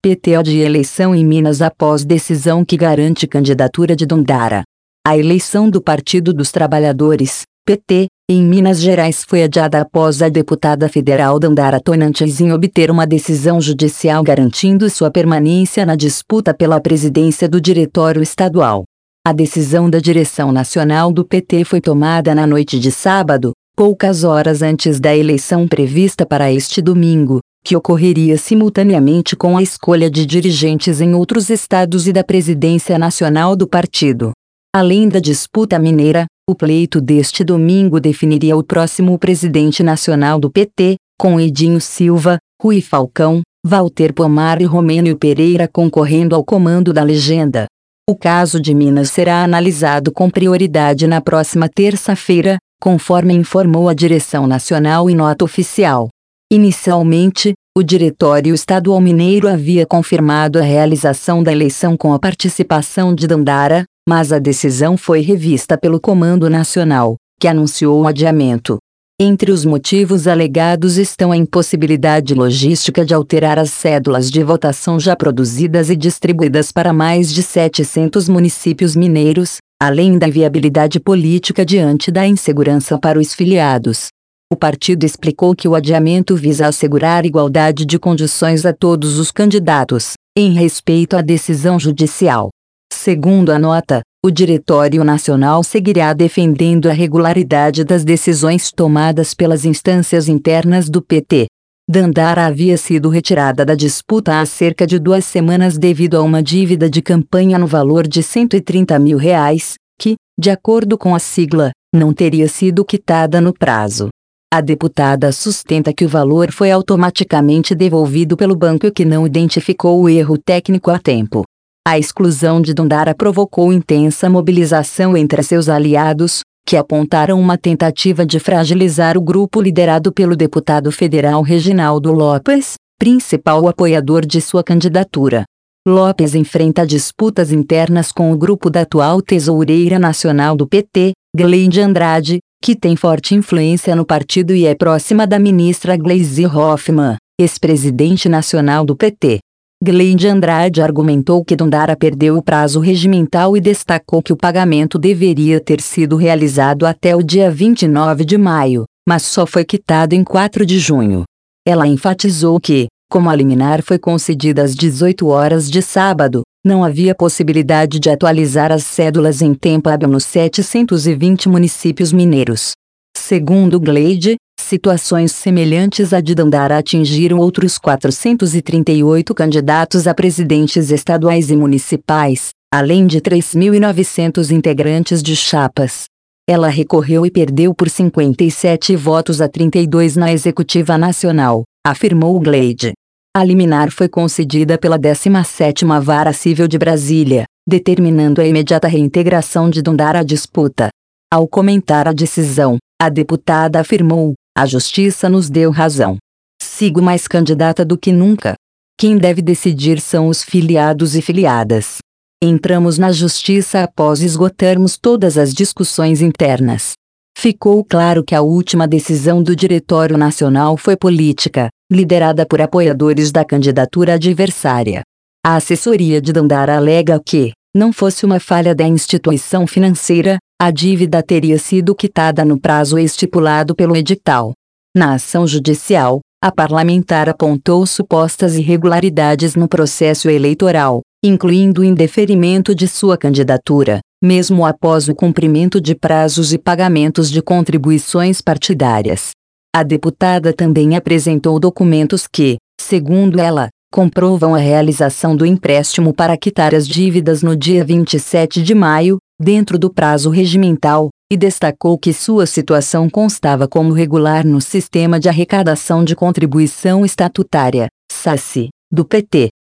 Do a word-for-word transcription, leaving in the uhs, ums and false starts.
P T adia eleição em Minas após decisão que garante candidatura de Dandara. A eleição do Partido dos Trabalhadores, P T, em Minas Gerais foi adiada após a deputada federal Dandara Tonantzin obter uma decisão judicial garantindo sua permanência na disputa pela presidência do Diretório Estadual. A decisão da direção nacional do P T foi tomada na noite de sábado, poucas horas antes da eleição prevista para este domingo, que ocorreria simultaneamente com a escolha de dirigentes em outros estados e da presidência nacional do partido. Além da disputa mineira, o pleito deste domingo definiria o próximo presidente nacional do P T, com Edinho Silva, Rui Falcão, Walter Pomar e Romênio Pereira concorrendo ao comando da legenda. O caso de Minas será analisado com prioridade na próxima terça-feira, conforme informou a direção nacional em nota oficial. Inicialmente, o Diretório Estadual Mineiro havia confirmado a realização da eleição com a participação de Dandara, mas a decisão foi revista pelo Comando Nacional, que anunciou o adiamento. Entre os motivos alegados estão a impossibilidade logística de alterar as cédulas de votação já produzidas e distribuídas para mais de setecentos municípios mineiros, além da inviabilidade política diante da insegurança para os filiados. O partido explicou que o adiamento visa assegurar igualdade de condições a todos os candidatos, em respeito à decisão judicial. Segundo a nota, o Diretório Nacional seguirá defendendo a regularidade das decisões tomadas pelas instâncias internas do P T. Dandara havia sido retirada da disputa há cerca de duas semanas devido a uma dívida de campanha no valor de cento e trinta mil reais, que, de acordo com a sigla, não teria sido quitada no prazo. A deputada sustenta que o valor foi automaticamente devolvido pelo banco e que não identificou o erro técnico a tempo. A exclusão de Dandara provocou intensa mobilização entre seus aliados, que apontaram uma tentativa de fragilizar o grupo liderado pelo deputado federal Reginaldo Lopes, principal apoiador de sua candidatura. Lopes enfrenta disputas internas com o grupo da atual tesoureira nacional do P T, Gleide Andrade, que tem forte influência no partido e é próxima da ministra Gleisi Hoffmann, ex-presidente nacional do P T. Gleide Andrade argumentou que Dandara perdeu o prazo regimental e destacou que o pagamento deveria ter sido realizado até o dia vinte e nove de maio, mas só foi quitado em quatro de junho. Ela enfatizou que, como a liminar foi concedida às dezoito horas de sábado, não havia possibilidade de atualizar as cédulas em tempo hábil nos setecentos e vinte municípios mineiros. Segundo Gleide, situações semelhantes à de Dandara atingiram outros quatrocentos e trinta e oito candidatos a presidentes estaduais e municipais, além de três mil e novecentos integrantes de chapas. Ela recorreu e perdeu por cinquenta e sete votos a trinta e dois na Executiva Nacional, afirmou Gleide. A liminar foi concedida pela décima sétima Vara Civil de Brasília, determinando a imediata reintegração de Dandara à disputa. Ao comentar a decisão, a deputada afirmou: "A justiça nos deu razão. Sigo mais candidata do que nunca. Quem deve decidir são os filiados e filiadas. Entramos na justiça após esgotarmos todas as discussões internas. Ficou claro que a última decisão do Diretório Nacional foi política, liderada por apoiadores da candidatura adversária. A assessoria de Dandara alega que, não fosse uma falha da instituição financeira, a dívida teria sido quitada no prazo estipulado pelo edital." Na ação judicial, a parlamentar apontou supostas irregularidades no processo eleitoral, incluindo o indeferimento de sua candidatura, mesmo após o cumprimento de prazos e pagamentos de contribuições partidárias. A deputada também apresentou documentos que, segundo ela, comprovam a realização do empréstimo para quitar as dívidas no dia vinte e sete de maio, dentro do prazo regimental, e destacou que sua situação constava como regular no Sistema de Arrecadação de Contribuição Estatutária, S A C, do P T.